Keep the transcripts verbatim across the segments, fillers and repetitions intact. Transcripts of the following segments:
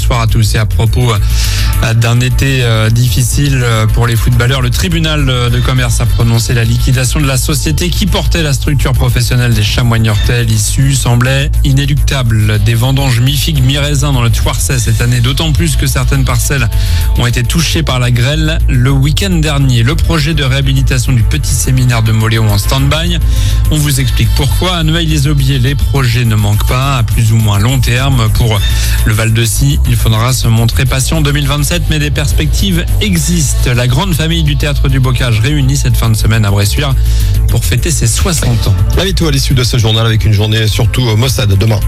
bonsoir à tous. Et à propos d'un été difficile pour les footballeurs, le tribunal de commerce a prononcé la liquidation de la société qui portait la structure professionnelle des Chamois Niortais. L'issue semblait inéluctable. Des vendanges mi-figues, mi-raisin dans le Thouarçais cette année, d'autant plus que certaines parcelles ont été touchées par la grêle le week-end dernier. Le projet de réhabilitation du petit séminaire de Moléon en stand-by. On vous explique pourquoi. À Noailles-les-Aubiers, les projets ne manquent pas, à plus ou moins long terme. Pour le Val-de-Cy, il faudra se montrer patient en deux mille vingt-sept, mais des perspectives existent. La grande famille du Théâtre du Bocage réunie cette fin de semaine à Bressuire pour fêter ses soixante ans. La météo à l'issue de ce journal avec une journée surtout maussade demain.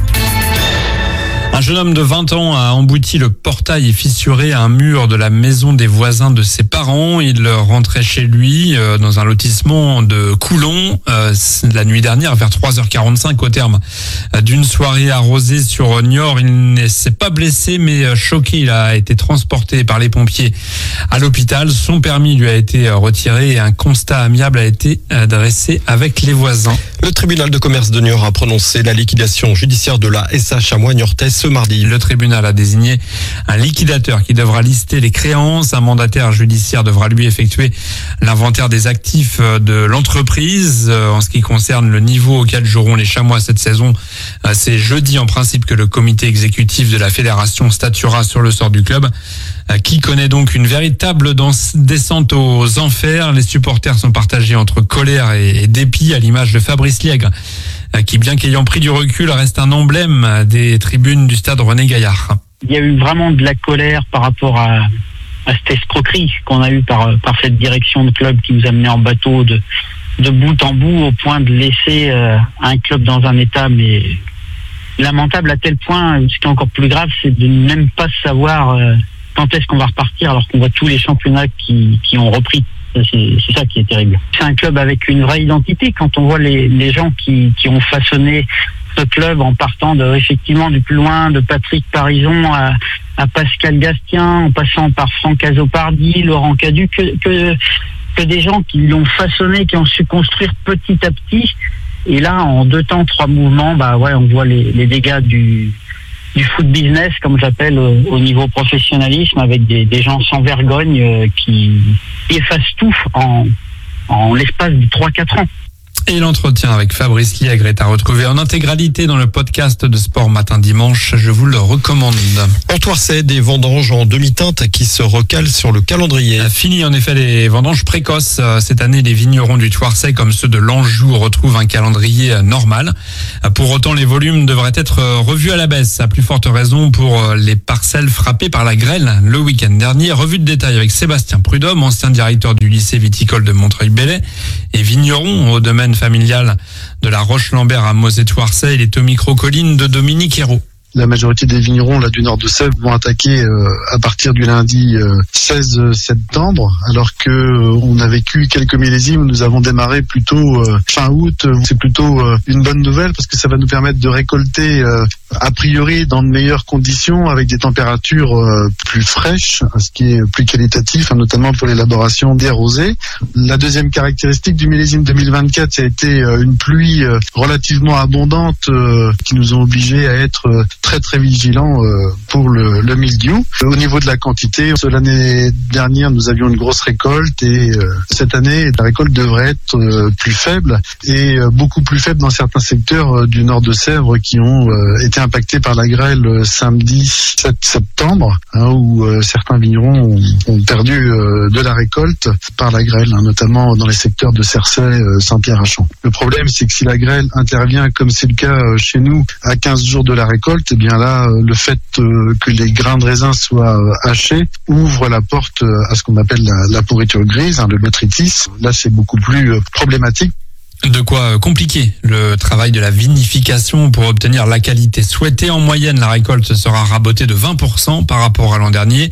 Un jeune homme de vingt ans a embouti le portail et fissuré un mur de la maison des voisins de ses parents. Il rentrait chez lui euh, dans un lotissement de Coulon euh, la nuit dernière vers trois heures quarante-cinq au terme d'une soirée arrosée sur Niort. Il ne s'est pas blessé mais choqué. Il a été transporté par les pompiers à l'hôpital. Son permis lui a été retiré et un constat amiable a été dressé avec les voisins. Le tribunal de commerce de Niort a prononcé la liquidation judiciaire de la S A Chamois Niortais ce mardi. Le tribunal a désigné un liquidateur qui devra lister les créances. Un mandataire judiciaire devra lui effectuer l'inventaire des actifs de l'entreprise. En ce qui concerne le niveau auquel joueront les Chamois cette saison, c'est jeudi en principe que le comité exécutif de la fédération statuera sur le sort du club, qui connaît donc une véritable descente aux enfers. Les supporters sont partagés entre colère et dépit, à l'image de Fabrice Liègre, qui, bien qu'ayant pris du recul, reste un emblème des tribunes du stade René Gaillard. Il y a eu vraiment de la colère par rapport à, à cette escroquerie qu'on a eue par, par cette direction de club qui nous a menés en bateau de, de bout en bout au point de laisser euh, un club dans un état mais lamentable, à tel point, ce qui est encore plus grave, c'est de ne même pas savoir euh, quand est-ce qu'on va repartir alors qu'on voit tous les championnats qui, qui ont repris. C'est, c'est ça qui est terrible. C'est un club avec une vraie identité. Quand on voit les, les gens qui, qui ont façonné ce club en partant de, effectivement du plus loin, de Patrick Parison à, à Pascal Gastien, en passant par Franck Azopardi, Laurent Cadu, que, que, que des gens qui l'ont façonné, qui ont su construire petit à petit. Et là, en deux temps, trois mouvements, bah ouais, on voit les, les dégâts du du foot business, comme j'appelle, au, au niveau professionnalisme, avec des, des gens sans vergogne euh, qui, qui effacent tout en, en l'espace de trois quatre ans. Et l'entretien avec Fabrice Liègre est à retrouver en intégralité dans le podcast de Sport Matin Dimanche. Je vous le recommande. En Thouarçais, des vendanges en demi-teinte qui se recalent sur le calendrier. Fini en effet les vendanges précoces. Cette année, les vignerons du Thouarçais, comme ceux de l'Anjou, retrouvent un calendrier normal. Pour autant, les volumes devraient être revus à la baisse. À plus forte raison pour les parcelles frappées par la grêle le week-end dernier. Revue de détail avec Sébastien Prudhomme, ancien directeur du lycée viticole de Montreuil-Bellay et vigneron au domaine familial de la Roche-Lambert à Mosée-Thouarçais. Il est au micro colline de Dominique Hérault. La majorité des vignerons là du nord de Sèvres vont attaquer euh, à partir du lundi euh, seize septembre, alors que euh, on a vécu quelques millésimes. Nous avons démarré plutôt euh, fin août. C'est plutôt euh, une bonne nouvelle parce que ça va nous permettre de récolter euh, a priori dans de meilleures conditions avec des températures euh, plus fraîches, ce qui est plus qualitatif, hein, notamment pour l'élaboration des rosés. La deuxième caractéristique du millésime deux mille vingt-quatre, ça a été euh, une pluie euh, relativement abondante euh, qui nous ont obligés à être euh, très très vigilant euh, pour le, le mildiou. Au niveau de la quantité, l'année dernière nous avions une grosse récolte et euh, cette année la récolte devrait être euh, plus faible et euh, beaucoup plus faible dans certains secteurs euh, du nord de Sèvres qui ont euh, été impactés par la grêle euh, samedi sept septembre, hein, où euh, certains vignerons ont, ont perdu euh, de la récolte par la grêle, hein, notamment dans les secteurs de Cercey, euh, Saint-Pierre-à-Champ. Le problème, c'est que si la grêle intervient comme c'est le cas euh, chez nous à quinze jours de la récolte, eh bien là, le fait euh, que les grains de raisin soient euh, hachés ouvre la porte euh, à ce qu'on appelle la, la pourriture grise, hein, le botrytis. Là, c'est beaucoup plus euh, problématique. De quoi compliquer le travail de la vinification pour obtenir la qualité souhaitée. En moyenne, la récolte sera rabotée de vingt pour cent par rapport à l'an dernier.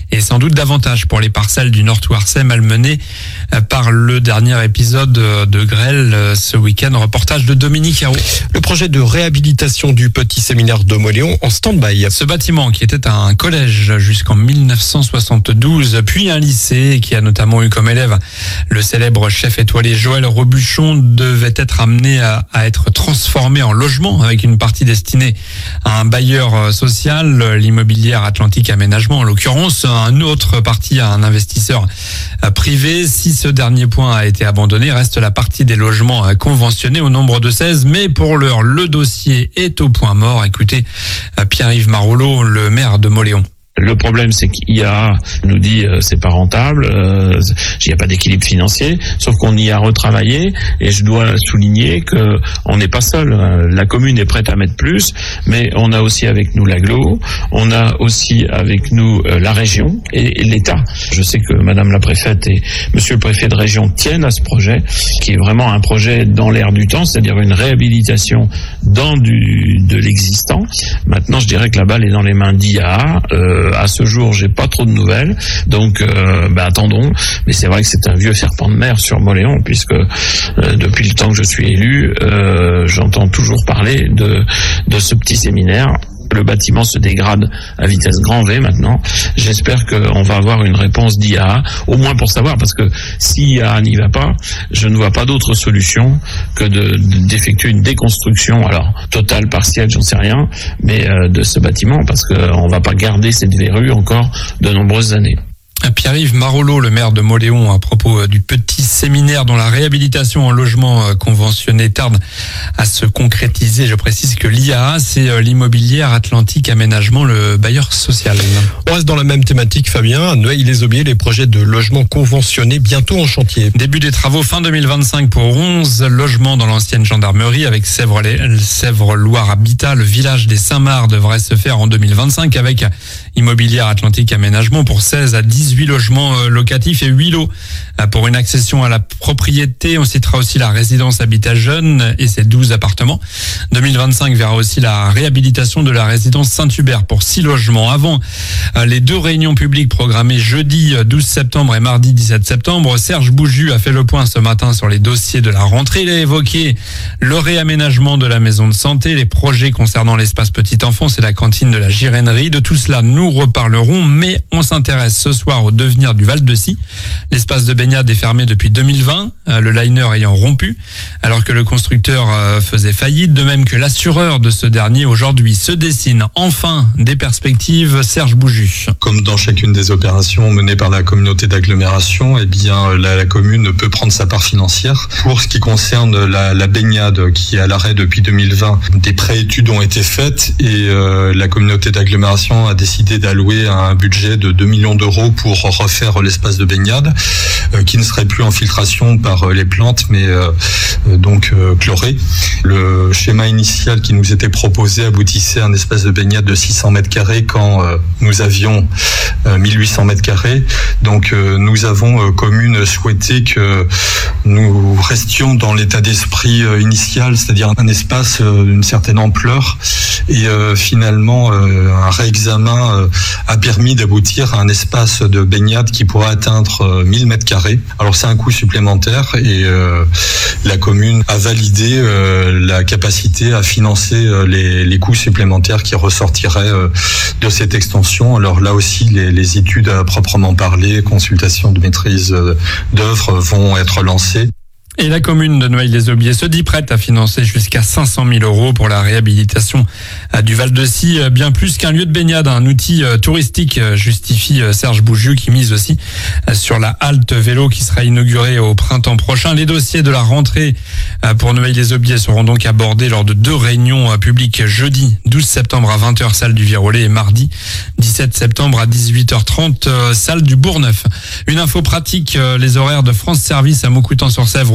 et sans doute davantage pour les parcelles du Nord Touarçais malmenées par le dernier épisode de grêle ce week-end. Reportage de Dominique Hérault. Le projet de réhabilitation du petit séminaire de Mauléon en stand-by. Ce bâtiment qui était un collège jusqu'en mille neuf cent soixante-douze, puis un lycée qui a notamment eu comme élève le célèbre chef étoilé Joël Robuchon, devait être amené à, à être transformé en logement avec une partie destinée à un bailleur social, l'immobilière Atlantique Aménagement en l'occurrence, une autre partie à un investisseur privé. Si ce dernier point a été abandonné, reste la partie des logements conventionnés au nombre de seize, mais pour l'heure, le dossier est au point mort. Écoutez Pierre-Yves Marolleau, le maire de Mauléon. Le problème, c'est qu'I A A nous dit euh, c'est pas rentable, euh, il n'y a pas d'équilibre financier, sauf qu'on y a retravaillé et je dois souligner que on n'est pas seul. La commune est prête à mettre plus, mais on a aussi avec nous l'agglo, on a aussi avec nous euh, la région et, et l'État. Je sais que Madame la préfète et Monsieur le préfet de région tiennent à ce projet, qui est vraiment un projet dans l'air du temps, c'est-à-dire une réhabilitation dans du de l'existant. Maintenant, je dirais que la balle est dans les mains d'I A A. Euh, À ce jour, j'ai pas trop de nouvelles, donc euh, bah, attendons. Mais c'est vrai que c'est un vieux serpent de mer sur Mauléon, puisque euh, depuis le temps que je suis élu, euh, j'entends toujours parler de de ce petit séminaire. Le bâtiment se dégrade à vitesse grand V maintenant. J'espère qu'on va avoir une réponse d'I A A, au moins pour savoir, parce que si I A A n'y va pas, je ne vois pas d'autre solution que de, d'effectuer une déconstruction, alors totale, partielle, j'en sais rien, mais euh, de ce bâtiment, parce qu'on ne va pas garder cette verrue encore de nombreuses années. Pierre-Yves Marolleau, le maire de Mauléon, à propos du petit séminaire dont la réhabilitation en logement conventionné tarde à se concrétiser. Je précise que l'I A A, c'est l'immobilière Atlantique Aménagement, le bailleur social. On reste dans la même thématique, Fabien. À Noailles-les-Aubiers, les projets de logements conventionnés bientôt en chantier. Début des travaux fin deux mille vingt-cinq pour onze logements dans l'ancienne gendarmerie avec Sèvres-Loire Habitat. Le village des Saint-Marc devrait se faire en deux mille vingt-cinq avec immobilière Atlantique Aménagement pour seize à dix-huit logements locatifs et huit lots pour une accession à la propriété. On citera aussi la résidence Habitat Jeune et ses douze appartements. deux mille vingt-cinq verra aussi la réhabilitation de la résidence Saint-Hubert pour six logements. Avant les deux réunions publiques programmées jeudi douze septembre et mardi dix-sept septembre, Serge Bouju a fait le point ce matin sur les dossiers de la rentrée. Il a évoqué le réaménagement de la maison de santé, les projets concernant l'espace petite enfance et la cantine de la Girennerie. De tout cela, nous reparlerons, mais on s'intéresse ce soir au devenir du Val-de-Scie. L'espace de baignade est fermé depuis deux mille vingt, le liner ayant rompu, alors que le constructeur faisait faillite, de même que l'assureur de ce dernier. Aujourd'hui se dessine enfin des perspectives. Serge Bouju. Comme dans chacune des opérations menées par la communauté d'agglomération, eh bien la, la commune peut prendre sa part financière. Pour ce qui concerne la, la baignade qui est à l'arrêt depuis deux mille vingt, des préétudes ont été faites et euh, la communauté d'agglomération a décidé d'allouer un budget de deux millions d'euros pour refaire l'espace de baignade euh, qui ne serait plus en filtration par euh, les plantes mais euh, euh, donc euh, chloré. Le schéma initial qui nous était proposé aboutissait à un espace de baignade de six cents mètres carrés quand euh, nous avions euh, mille huit cents mètres carrés. Donc euh, nous avons euh, commune souhaité que nous restions dans l'état d'esprit euh, initial, c'est-à-dire un espace euh, d'une certaine ampleur et euh, finalement euh, un réexamen euh, a permis d'aboutir à un espace de baignade qui pourrait atteindre euh, mille mètres carrés. Alors c'est un coût supplémentaire et euh, la commune a validé euh, la capacité à financer euh, les, les coûts supplémentaires qui ressortiraient euh, de cette extension. Alors là aussi, les, les études à proprement parler, consultations de maîtrise euh, d'œuvre vont être lancées. Et la commune de Noailles-les-Aubiers se dit prête à financer jusqu'à cinq cent mille euros pour la réhabilitation du Val-de-Scie. Bien plus qu'un lieu de baignade, un outil touristique, justifie Serge Bouju, qui mise aussi sur la halte vélo qui sera inaugurée au printemps prochain. Les dossiers de la rentrée pour Noailles-les-Aubiers seront donc abordés lors de deux réunions publiques jeudi douze septembre à vingt heures, salle du Virolet, et mardi dix-sept septembre à dix-huit heures trente, salle du Bourgneuf. Une info pratique, les horaires de France Service à Montcoutan-sur-Sèvre ont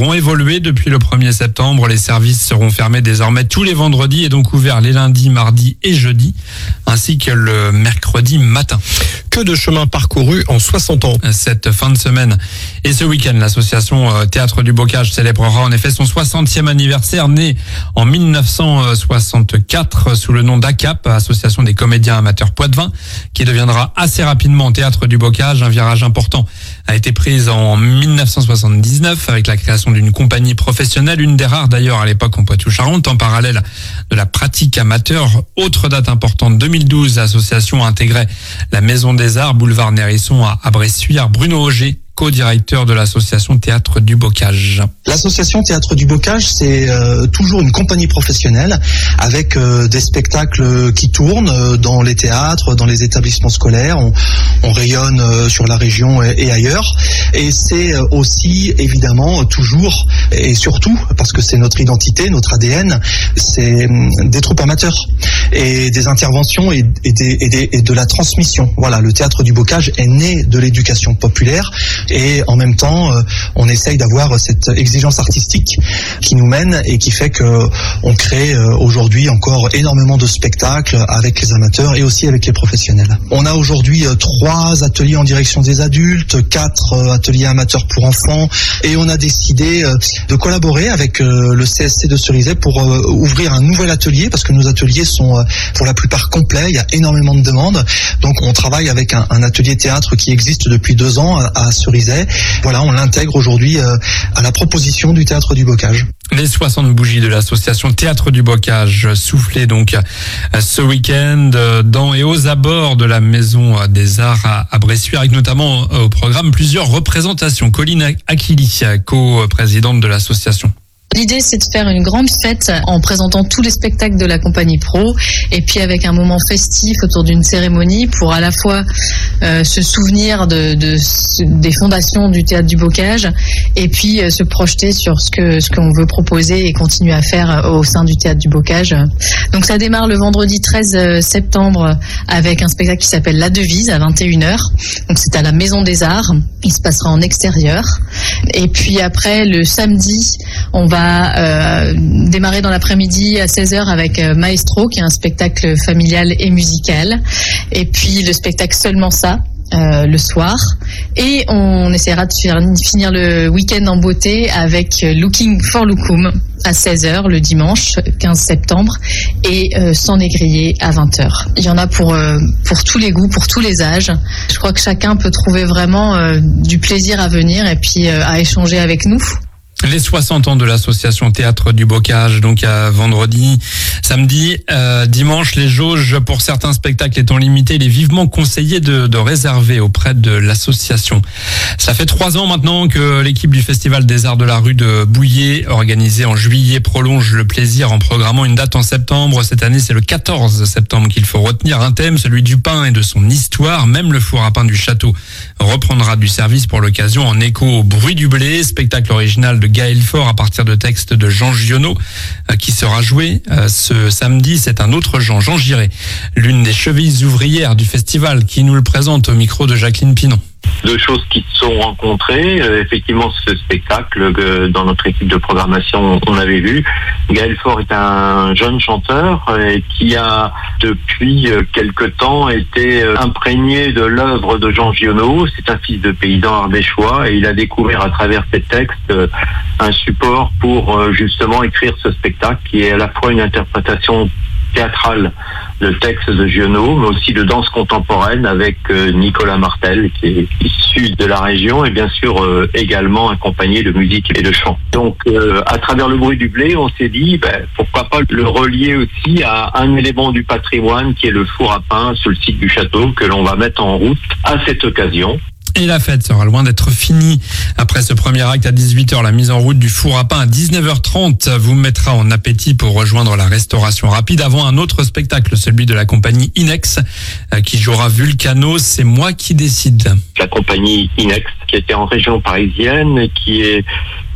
ont évolué depuis le premier septembre. Les services seront fermés désormais tous les vendredis et donc ouverts les lundis, mardis et jeudis, ainsi que le mercredi matin. Que de chemin parcouru en soixante ans. Cette fin de semaine et ce week-end, l'association Théâtre du Bocage célébrera en effet son soixantième anniversaire, né en mille neuf cent soixante-quatre sous le nom d'A C A P, Association des comédiens amateurs Poitevin, qui deviendra assez rapidement Théâtre du Bocage. Un virage important a été pris en mille neuf cent soixante-dix-neuf avec la création d'une compagnie professionnelle, une des rares d'ailleurs à l'époque en Poitou-Charentes, en parallèle de la pratique amateur. Autre date importante, deux mille douze, l'association a intégré la Maison des Arts, boulevard Nérisson à Bressuire. Bruno Auger, co-directeur de l'association Théâtre du Bocage. L'association Théâtre du Bocage, c'est euh, toujours une compagnie professionnelle avec euh, des spectacles qui tournent euh, dans les théâtres, dans les établissements scolaires. On, on rayonne euh, sur la région et, et ailleurs. Et c'est euh, aussi, évidemment, toujours et surtout, parce que c'est notre identité, notre A D N, c'est euh, des troupes amateurs et des interventions et, et, des, et, des, et de la transmission. Voilà, le Théâtre du Bocage est né de l'éducation populaire. Et en même temps, euh, on essaye d'avoir cette exigence artistique qui nous mène et qui fait que on crée euh, aujourd'hui encore énormément de spectacles avec les amateurs et aussi avec les professionnels. On a aujourd'hui euh, trois ateliers en direction des adultes, quatre euh, ateliers amateurs pour enfants, et on a décidé euh, de collaborer avec euh, le C S C de Cerizay pour euh, ouvrir un nouvel atelier, parce que nos ateliers sont euh, pour la plupart complets, il y a énormément de demandes. Donc on travaille avec un, un atelier théâtre qui existe depuis deux ans à, à Cerizay. Voilà, on l'intègre aujourd'hui euh, à la proposition du Théâtre du Bocage. Les soixante bougies de l'association Théâtre du Bocage soufflées donc ce week-end dans et aux abords de la Maison des Arts à Bressuire, avec notamment au programme plusieurs représentations. Colline Aquili, co-présidente de l'association. L'idée, c'est de faire une grande fête en présentant tous les spectacles de la compagnie pro, et puis avec un moment festif autour d'une cérémonie pour à la fois euh, se souvenir de, de, des fondations du Théâtre du Bocage, et puis euh, se projeter sur ce que ce qu'on veut proposer et continuer à faire au sein du Théâtre du Bocage. Donc ça démarre le vendredi treize septembre avec un spectacle qui s'appelle La Devise à vingt et une heures. Donc c'est à la Maison des Arts. Il se passera en extérieur. Et puis après, le samedi, on va Euh, démarrer dans l'après-midi à seize heures avec euh, Maestro, qui est un spectacle familial et musical, et puis le spectacle Seulement ça euh, le soir, et on essaiera de faire, finir le week-end en beauté avec euh, Looking for Lookum à seize heures le dimanche quinze septembre, et euh, Sans négrier à vingt heures. Il y en a pour euh, pour tous les goûts, pour tous les âges. Je crois que chacun peut trouver vraiment euh, du plaisir à venir et puis euh, à échanger avec nous. Les soixante ans de l'association Théâtre du Bocage, donc à vendredi, samedi, euh, dimanche, les jauges pour certains spectacles étant limitées, il est vivement conseillé de, de réserver auprès de l'association. Ça fait trois ans maintenant que l'équipe du Festival des Arts de la rue de Bouillé, organisé en juillet, prolonge le plaisir en programmant une date en septembre. Cette année, c'est le quatorze septembre qu'il faut retenir. Un thème, celui du pain et de son histoire. Même le four à pain du château reprendra du service pour l'occasion en écho au bruit du blé, spectacle original de Gaël Faure à partir de textes de Jean Giono euh, qui sera joué euh, ce samedi. C'est un autre Jean, Jean Giré, l'une des chevilles ouvrières du festival, qui nous le présente au micro de Jacqueline Pinon. Deux choses qui se sont rencontrées. Euh, effectivement, ce spectacle que dans notre équipe de programmation, on avait vu. Gaël Faure est un jeune chanteur euh, qui a depuis euh, quelque temps été euh, imprégné de l'œuvre de Jean Giono. C'est un fils de paysan ardéchois et il a découvert à travers ses textes euh, un support pour euh, justement écrire ce spectacle qui est à la fois une interprétation théâtrale de textes de Giono, mais aussi de danse contemporaine avec euh, Nicolas Martel, qui est issu de la région, et bien sûr euh, également accompagné de musique et de chant. Donc, euh, à travers le bruit du blé, on s'est dit, ben, pourquoi pas le relier aussi à un élément du patrimoine qui est le four à pain sur le site du château, que l'on va mettre en route à cette occasion. Et la fête sera loin d'être finie. Après ce premier acte à dix-huit heures, la mise en route du four à pain à dix-neuf heures trente vous mettra en appétit pour rejoindre la restauration rapide avant un autre spectacle, celui de la compagnie Inex, qui jouera Vulcano, C'est moi qui décide. La compagnie Inex, qui était en région parisienne, qui est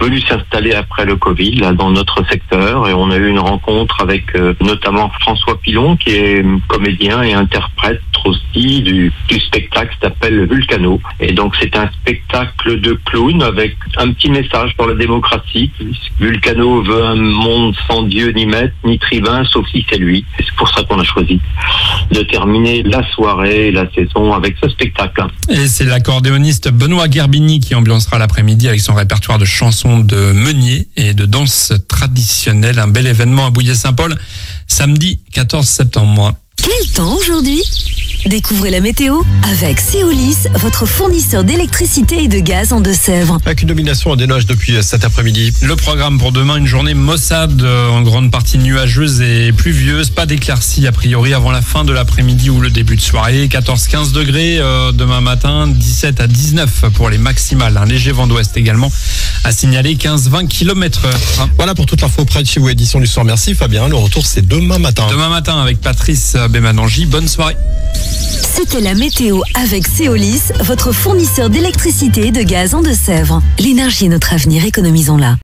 venu s'installer après le Covid là dans notre secteur, et on a eu une rencontre avec euh, notamment François Pilon, qui est comédien et interprète aussi du, du spectacle qui s'appelle Vulcano. Et donc c'est un spectacle de clown avec un petit message pour la démocratie. Vulcano veut un monde sans Dieu ni maître ni tribun, sauf si c'est lui. Et c'est pour ça qu'on a choisi de terminer la soirée, la saison avec ce spectacle. Et c'est l'accordéoniste Benoît Gerbini qui ambiancera l'après-midi avec son répertoire de chansons de meunier et de danse traditionnelle. Un bel événement à Bouillé-Saint-Paul, samedi quatorze septembre. Quel temps aujourd'hui ? Découvrez la météo avec Céolis, votre fournisseur d'électricité et de gaz en Deux-Sèvres. Avec une domination des nuages depuis cet après-midi. Le programme pour demain, une journée maussade, en grande partie nuageuse et pluvieuse. Pas d'éclaircies a priori avant la fin de l'après-midi ou le début de soirée. quatorze à quinze degrés euh, demain matin, dix-sept à dix-neuf pour les maximales. Un léger vent d'ouest également à signaler, quinze à vingt kilomètres heure. Voilà pour toute l'info près de chez vous, édition du soir. Merci Fabien, le retour c'est demain matin. Demain matin avec Patrice Bémanangi. Bonne soirée. C'était la météo avec Céolis, votre fournisseur d'électricité et de gaz en Deux-Sèvres. L'énergie est notre avenir, économisons-la.